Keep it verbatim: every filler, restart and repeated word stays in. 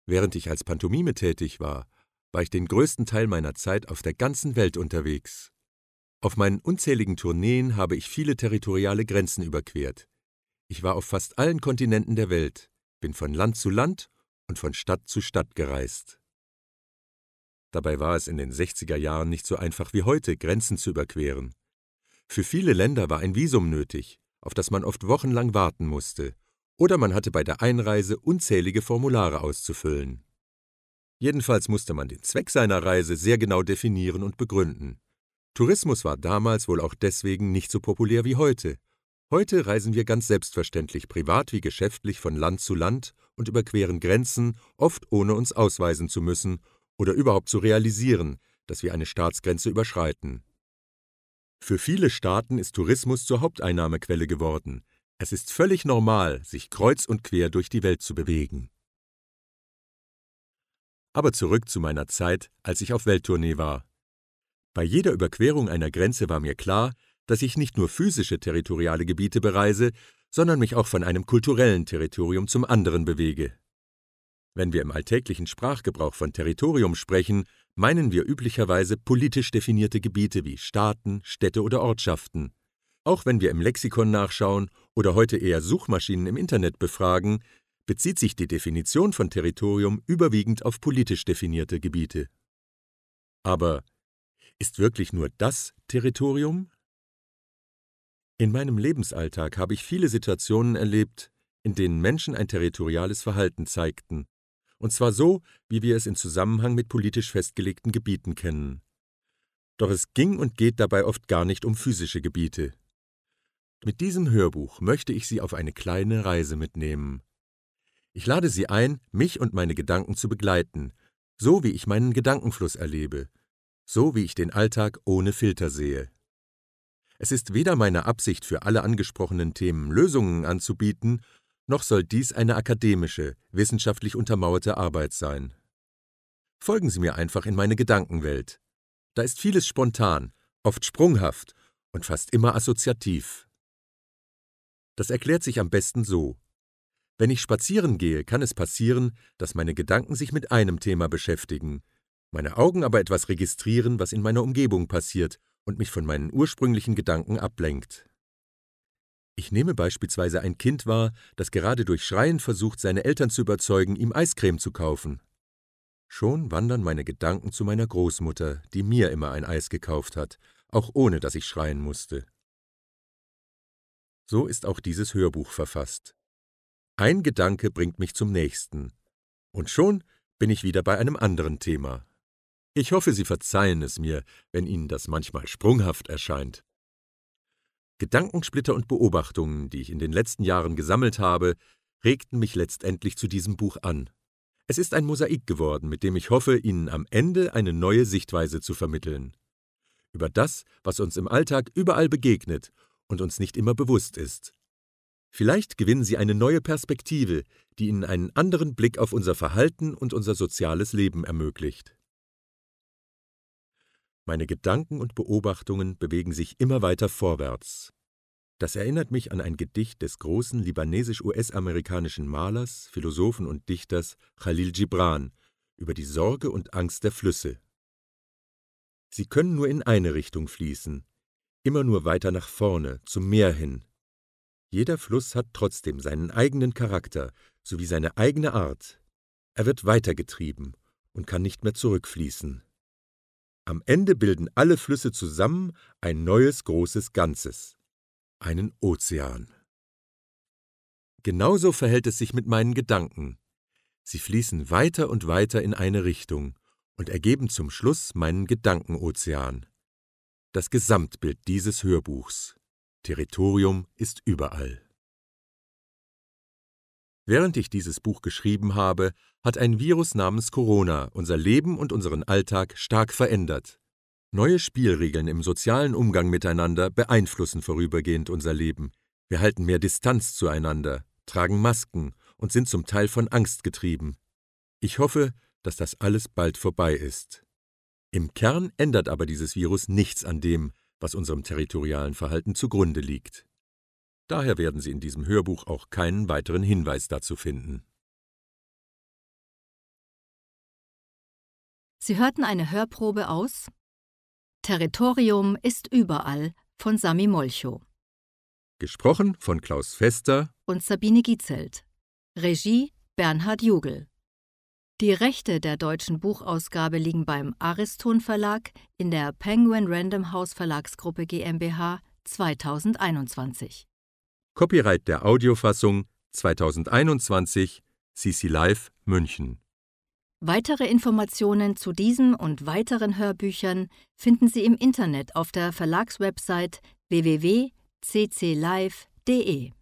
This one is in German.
Während ich als Pantomime tätig war, war ich den größten Teil meiner Zeit auf der ganzen Welt unterwegs. Auf meinen unzähligen Tourneen habe ich viele territoriale Grenzen überquert. Ich war auf fast allen Kontinenten der Welt, bin von Land zu Land und von Stadt zu Stadt gereist. Dabei war es in den sechziger Jahren nicht so einfach wie heute, Grenzen zu überqueren. Für viele Länder war ein Visum nötig, auf das man oft wochenlang warten musste, oder man hatte bei der Einreise unzählige Formulare auszufüllen. Jedenfalls musste man den Zweck seiner Reise sehr genau definieren und begründen. Tourismus war damals wohl auch deswegen nicht so populär wie heute. Heute reisen wir ganz selbstverständlich, privat wie geschäftlich, von Land zu Land und überqueren Grenzen, oft ohne uns ausweisen zu müssen oder überhaupt zu realisieren, dass wir eine Staatsgrenze überschreiten. Für viele Staaten ist Tourismus zur Haupteinnahmequelle geworden. Es ist völlig normal, sich kreuz und quer durch die Welt zu bewegen. Aber zurück zu meiner Zeit, als ich auf Welttournee war. Bei jeder Überquerung einer Grenze war mir klar, dass ich nicht nur physische territoriale Gebiete bereise, sondern mich auch von einem kulturellen Territorium zum anderen bewege. Wenn wir im alltäglichen Sprachgebrauch von Territorium sprechen, meinen wir üblicherweise politisch definierte Gebiete wie Staaten, Städte oder Ortschaften. Auch wenn wir im Lexikon nachschauen oder heute eher Suchmaschinen im Internet befragen, bezieht sich die Definition von Territorium überwiegend auf politisch definierte Gebiete. Aber ist wirklich nur das Territorium? In meinem Lebensalltag habe ich viele Situationen erlebt, in denen Menschen ein territoriales Verhalten zeigten, und zwar so, wie wir es in Zusammenhang mit politisch festgelegten Gebieten kennen. Doch es ging und geht dabei oft gar nicht um physische Gebiete. Mit diesem Hörbuch möchte ich Sie auf eine kleine Reise mitnehmen. Ich lade Sie ein, mich und meine Gedanken zu begleiten, so wie ich meinen Gedankenfluss erlebe, so wie ich den Alltag ohne Filter sehe. Es ist weder meine Absicht, für alle angesprochenen Themen Lösungen anzubieten, noch soll dies eine akademische, wissenschaftlich untermauerte Arbeit sein. Folgen Sie mir einfach in meine Gedankenwelt. Da ist vieles spontan, oft sprunghaft und fast immer assoziativ. Das erklärt sich am besten so. Wenn ich spazieren gehe, kann es passieren, dass meine Gedanken sich mit einem Thema beschäftigen, meine Augen aber etwas registrieren, was in meiner Umgebung passiert und mich von meinen ursprünglichen Gedanken ablenkt. Ich nehme beispielsweise ein Kind wahr, das gerade durch Schreien versucht, seine Eltern zu überzeugen, ihm Eiscreme zu kaufen. Schon wandern meine Gedanken zu meiner Großmutter, die mir immer ein Eis gekauft hat, auch ohne dass ich schreien musste. So ist auch dieses Hörbuch verfasst. Ein Gedanke bringt mich zum nächsten. Und schon bin ich wieder bei einem anderen Thema. Ich hoffe, Sie verzeihen es mir, wenn Ihnen das manchmal sprunghaft erscheint. Gedankensplitter und Beobachtungen, die ich in den letzten Jahren gesammelt habe, regten mich letztendlich zu diesem Buch an. Es ist ein Mosaik geworden, mit dem ich hoffe, Ihnen am Ende eine neue Sichtweise zu vermitteln. Über das, was uns im Alltag überall begegnet und uns nicht immer bewusst ist. Vielleicht gewinnen Sie eine neue Perspektive, die Ihnen einen anderen Blick auf unser Verhalten und unser soziales Leben ermöglicht. Meine Gedanken und Beobachtungen bewegen sich immer weiter vorwärts. Das erinnert mich an ein Gedicht des großen libanesisch-U S-amerikanischen Malers, Philosophen und Dichters Khalil Gibran über die Sorge und Angst der Flüsse. Sie können nur in eine Richtung fließen, immer nur weiter nach vorne, zum Meer hin. Jeder Fluss hat trotzdem seinen eigenen Charakter sowie seine eigene Art. Er wird weitergetrieben und kann nicht mehr zurückfließen. Am Ende bilden alle Flüsse zusammen ein neues großes Ganzes, einen Ozean. Genauso verhält es sich mit meinen Gedanken. Sie fließen weiter und weiter in eine Richtung und ergeben zum Schluss meinen Gedankenozean. Das Gesamtbild dieses Hörbuchs. Territorium ist überall. Während ich dieses Buch geschrieben habe, hat ein Virus namens Corona unser Leben und unseren Alltag stark verändert. Neue Spielregeln im sozialen Umgang miteinander beeinflussen vorübergehend unser Leben. Wir halten mehr Distanz zueinander, tragen Masken und sind zum Teil von Angst getrieben. Ich hoffe, dass das alles bald vorbei ist. Im Kern ändert aber dieses Virus nichts an dem, was unserem territorialen Verhalten zugrunde liegt. Daher werden Sie in diesem Hörbuch auch keinen weiteren Hinweis dazu finden. Sie hörten eine Hörprobe aus Territorium ist überall von Sami Molchow. Gesprochen von Klaus Fester Und Sabine Gietzelt. Regie Bernhard Jugel. Die Rechte der deutschen Buchausgabe liegen beim Ariston Verlag in der Penguin Random House Verlagsgruppe GmbH zweitausendeinundzwanzig. Copyright der Audiofassung zweitausendeinundzwanzig C C Live München. Weitere Informationen zu diesem und weiteren Hörbüchern finden Sie im Internet auf der Verlagswebsite w w w punkt c c live punkt d e.